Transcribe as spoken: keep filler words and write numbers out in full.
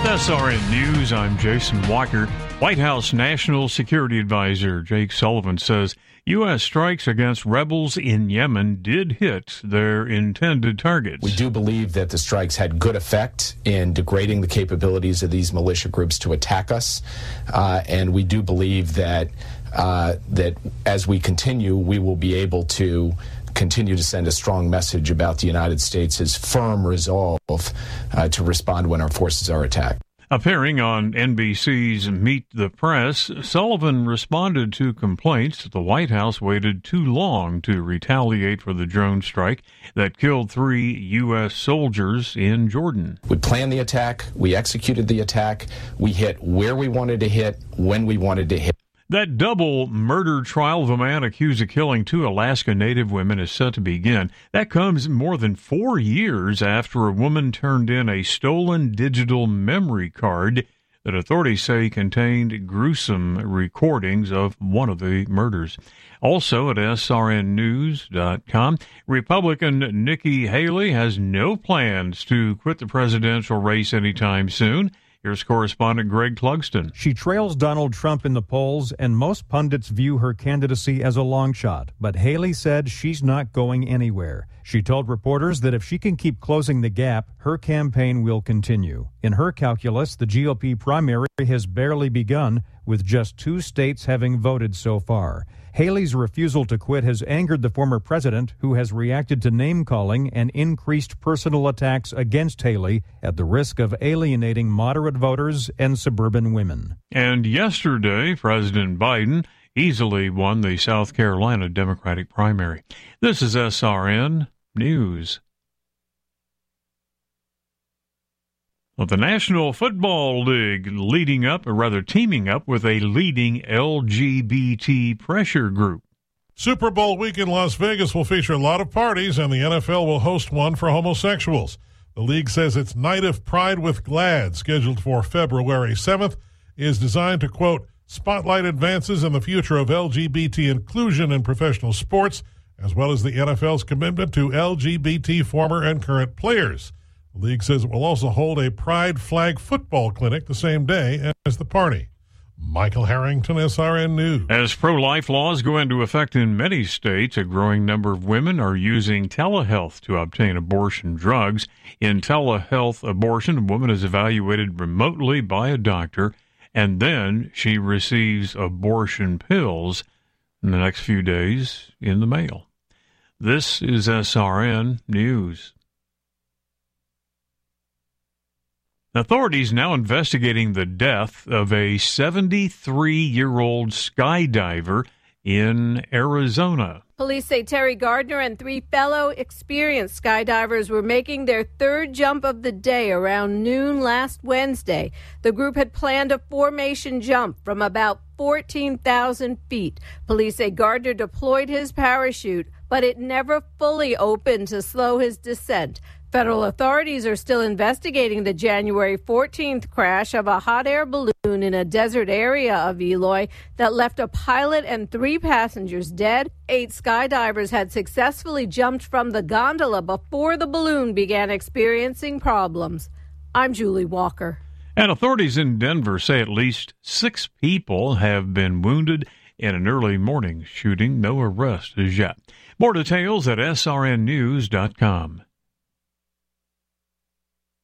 With S R N News, I'm Jason Walker. White House National Security Advisor Jake Sullivan says U S strikes against rebels in Yemen did hit their intended targets. We do believe that the strikes had good effect in degrading the capabilities of these militia groups to attack us, uh, and we do believe that uh, that as we continue, we will be able to continue to send a strong message about the United States' firm resolve uh, to respond when our forces are attacked. Appearing on N B C's Meet the Press, Sullivan responded to complaints that the White House waited too long to retaliate for the drone strike that killed three U S soldiers in Jordan. We planned the attack, we executed the attack, we hit where we wanted to hit, when we wanted to hit. That double murder trial of a man accused of killing two Alaska Native women is set to begin. That comes more than four years after a woman turned in a stolen digital memory card that authorities say contained gruesome recordings of one of the murders. Also at S R N news dot com, Republican Nikki Haley has no plans to quit the presidential race anytime soon. Here's correspondent Greg Clugston. She trails Donald Trump in the polls, and most pundits view her candidacy as a long shot. But Haley said she's not going anywhere. She told reporters that if she can keep closing the gap, her campaign will continue. In her calculus, the G O P primary has barely begun, with just two states having voted so far. Haley's refusal to quit has angered the former president, who has reacted to name-calling and increased personal attacks against Haley at the risk of alienating moderate voters and suburban women. And yesterday, President Biden easily won the South Carolina Democratic primary. This is S R N News. Well, the National Football League leading up, or rather teaming up with a leading L G B T pressure group. Super Bowl week in Las Vegas will feature a lot of parties, and the N F L will host one for homosexuals. The league says its Night of Pride with GLAAD, scheduled for February seventh, is designed to, quote, spotlight advances in the future of L G B T inclusion in professional sports, as well as the N F L's commitment to L G B T former and current players. The league says it will also hold a Pride Flag football clinic the same day as the party. Michael Harrington, S R N News. As pro-life laws go into effect in many states, a growing number of women are using telehealth to obtain abortion drugs. In telehealth abortion, a woman is evaluated remotely by a doctor, and then she receives abortion pills in the next few days in the mail. This is S R N News. Authorities now investigating the death of a seventy-three-year-old skydiver in Arizona. Police say Terry Gardner and three fellow experienced skydivers were making their third jump of the day around noon last Wednesday. The group had planned a formation jump from about fourteen thousand feet. Police say Gardner deployed his parachute, but it never fully opened to slow his descent. Federal authorities are still investigating the January fourteenth crash of a hot air balloon in a desert area of Eloy that left a pilot and three passengers dead. Eight skydivers had successfully jumped from the gondola before the balloon began experiencing problems. I'm Julie Walker. And authorities in Denver say at least six people have been wounded in an early morning shooting. No arrest as yet. More details at S R N news dot com.